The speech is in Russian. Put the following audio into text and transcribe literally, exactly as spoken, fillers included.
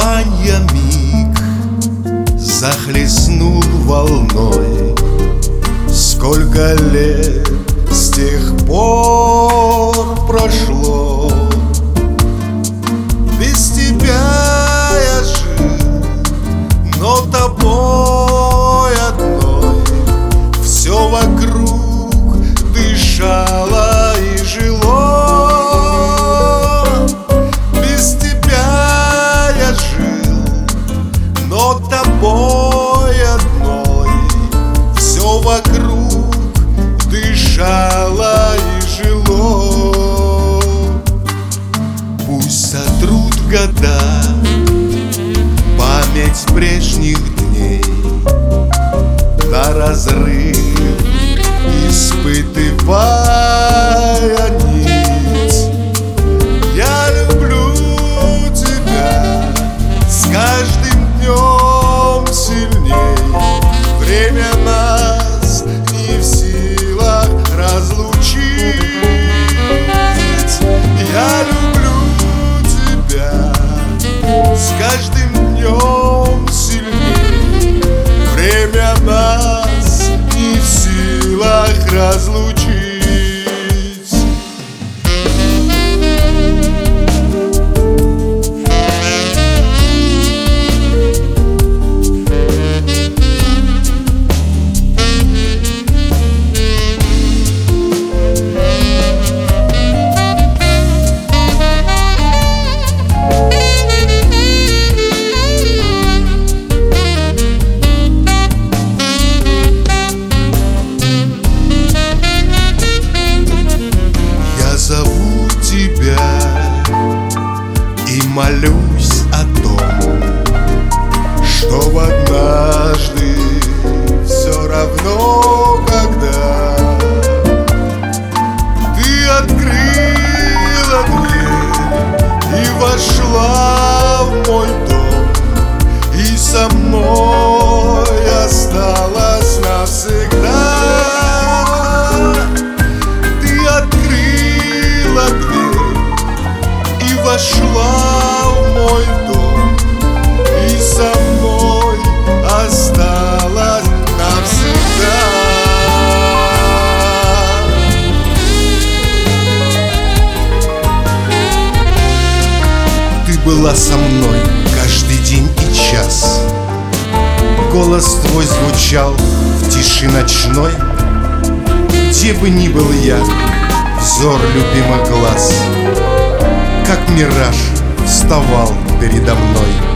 Расставания миг захлестнул волной. Сколько лет с тех пор прошло. Без тебя я жил, но тобой одной все вокруг дышало и жило. Без тебя я жил, но тобой одной все вокруг дышало и жило. Пусть сотрут года память прежних дней, на разрыв испытывая нить. Я люблю тебя с каждым днем сильней. Время нас не в силах разлучить. Я люблю тебя с каждым днем сильней. Время нас не в силах разлучить. Зову тебя и молюсь о том, чтоб однажды все равно, когда ты открыла дверь и вошла в мой дом, и со мной осталась навсегда. Вошла в мой дом и со мной осталась навсегда. Ты была со мной каждый день и час. Голос твой звучал в тиши ночной. Где бы ни был я, взор любимых глаз как мираж вставал передо мной.